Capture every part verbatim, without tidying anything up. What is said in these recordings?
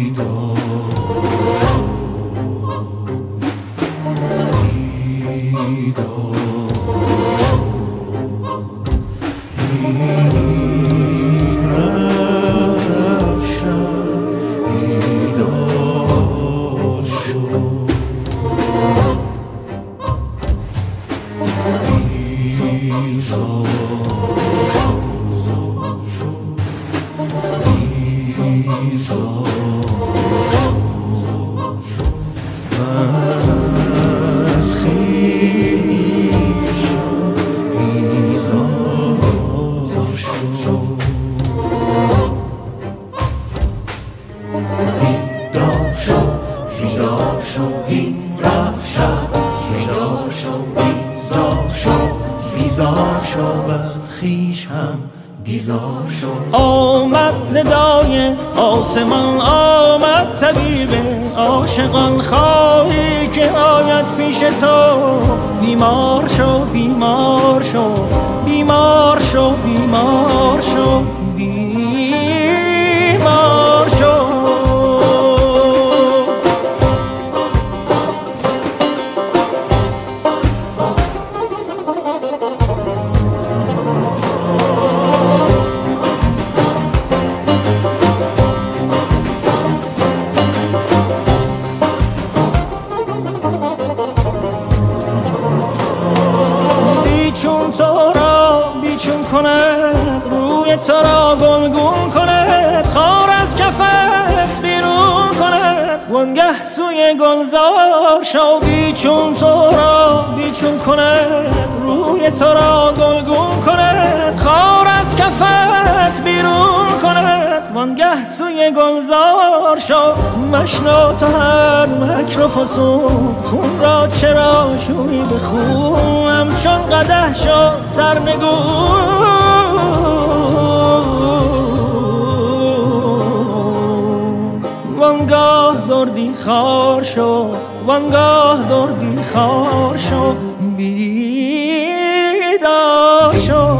آمد ندای آسمان، آمد طبیب عاشقان، خواهی که آید پیش تو. بیمار شو بیمار شو بیمار شو بیمار شو بیمار شو. تو را گلگون کند، خار از کفت بیرون کند، وانگه سوی گلزار شو. بیچون تو را بیچون کند، روی تو را گلگون کند، خار از کفت بیرون کند، وانگه سوی گلزار شو. مشنو تو هر مکر و فسون، خون را چرا شوی به خون، همچون قدح شو سرنگون. وانگاه دردی خار شو، وانگاه دردی خار شو، بیدار شو.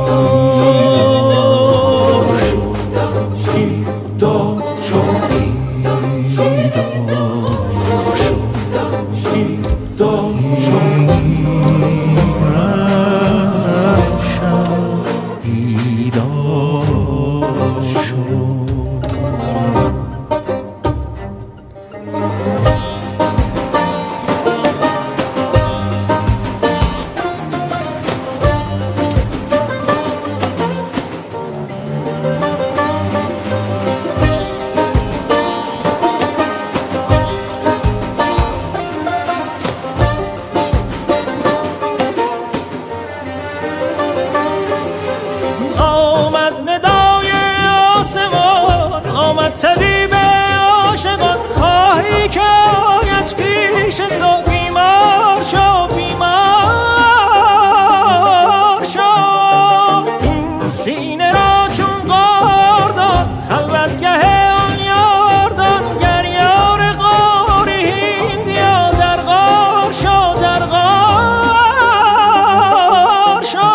طبیب عاشقان، خواهی که آید پیش تو. بیمار شو بیمار شو، این سینه را چون غار داد، خلوتگه آن یار دان. گر یار غارین بیا در غار شو، در غار شو.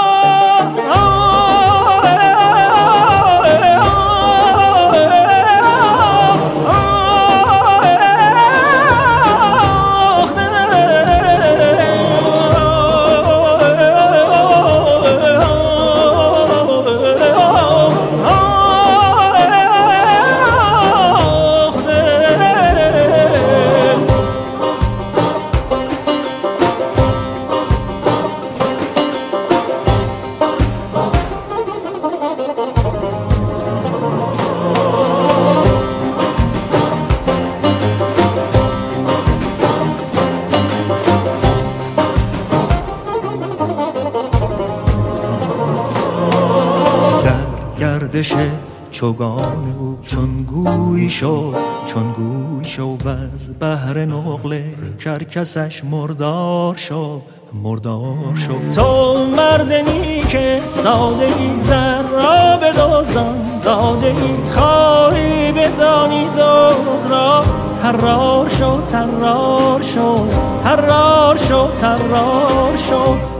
گردش چوگان او چون گوی شد، چون گوی شد و از بحر نقل کرکسش مردار شد، مردار شد. تو مردنی که ساده ای زر را بدزدان، داده ای خواهی بدانی دوز را. ترار شو ترار شو ترار شو ترار شو